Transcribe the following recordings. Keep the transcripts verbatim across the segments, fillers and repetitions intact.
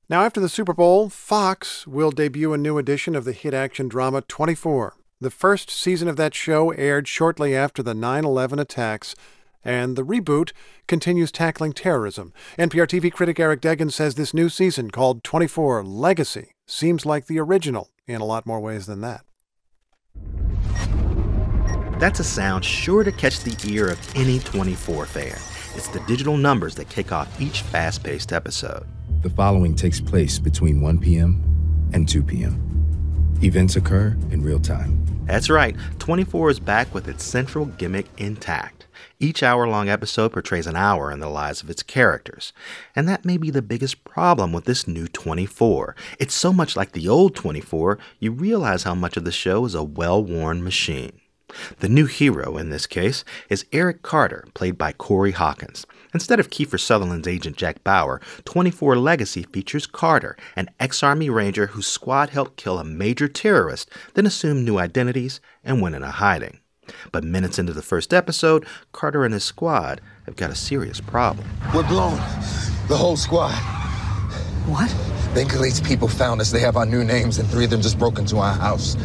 Now, after the Super Bowl, Fox will debut a new edition of the hit action drama twenty-four. The first season of that show aired shortly after the nine eleven attacks, and the reboot continues tackling terrorism. N P R T V critic Eric Deggans says this new season, called twenty-four Legacy, seems like the original in a lot more ways than that. That's a sound sure to catch the ear of any twenty-four fan. It's the digital numbers that kick off each fast-paced episode. The following takes place between one p.m. and two p.m. Events occur in real time. That's right, twenty-four is back with its central gimmick intact. Each hour-long episode portrays an hour in the lives of its characters. And that may be the biggest problem with this new twenty-four. It's so much like the old twenty-four, you realize how much of the show is a well-worn machine. The new hero, in this case, is Eric Carter, played by Corey Hawkins. Instead of Kiefer Sutherland's agent Jack Bauer, twenty-four Legacy features Carter, an ex-Army Ranger whose squad helped kill a major terrorist, then assumed new identities and went into hiding. But minutes into the first episode, Carter and his squad have got a serious problem. We're blown. The whole squad. What? Bengalese people found us. They have our new names, and three of them just broke into our house.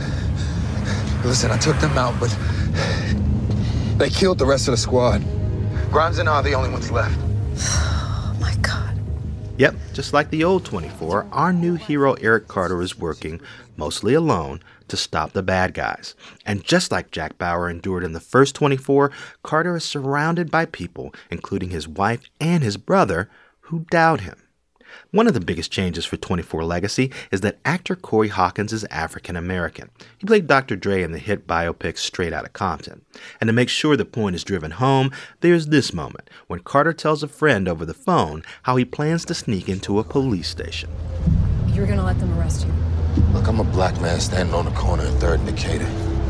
Listen, I took them out, but they killed the rest of the squad. Grimes and I are the only ones left. Oh, my God. Yep, just like the old twenty-four, our new hero Eric Carter is working, mostly alone, to stop the bad guys. And just like Jack Bauer endured in the first twenty-four, Carter is surrounded by people, including his wife and his brother, who doubt him. One of the biggest changes for twenty-four Legacy is that actor Corey Hawkins is African American. He played Doctor Dre in the hit biopic Straight Outta Compton. And to make sure the point is driven home, there's this moment when Carter tells a friend over the phone how he plans to sneak into a police station. You're gonna let them arrest you? Look, I'm a black man standing on the corner in third and Decatur.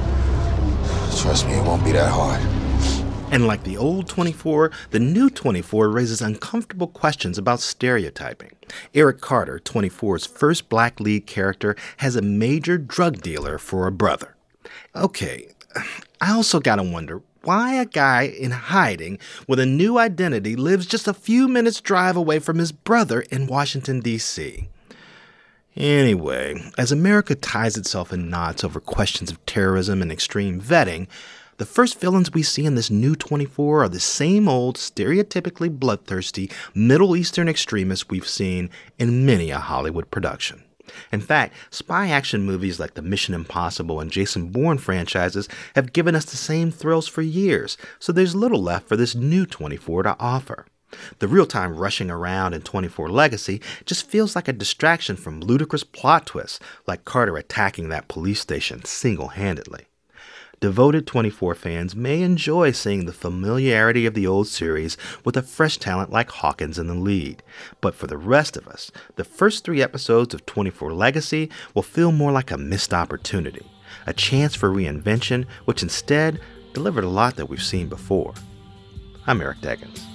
Trust me, it won't be that hard. And like the old twenty-four, the new twenty-four raises uncomfortable questions about stereotyping. Eric Carter, twenty-four's first black lead character, has a major drug dealer for a brother. Okay, I also gotta wonder why a guy in hiding with a new identity lives just a few minutes' drive away from his brother in Washington, D C Anyway, as America ties itself in knots over questions of terrorism and extreme vetting, the first villains we see in this new twenty-four are the same old, stereotypically bloodthirsty Middle Eastern extremists we've seen in many a Hollywood production. In fact, spy action movies like the Mission Impossible and Jason Bourne franchises have given us the same thrills for years, so there's little left for this new twenty-four to offer. The real-time rushing around in twenty-four Legacy just feels like a distraction from ludicrous plot twists, like Carter attacking that police station single-handedly. Devoted twenty-four fans may enjoy seeing the familiarity of the old series with a fresh talent like Hawkins in the lead. But for the rest of us, the first three episodes of twenty-four Legacy will feel more like a missed opportunity, a chance for reinvention, which instead delivered a lot that we've seen before. I'm Eric Deggans.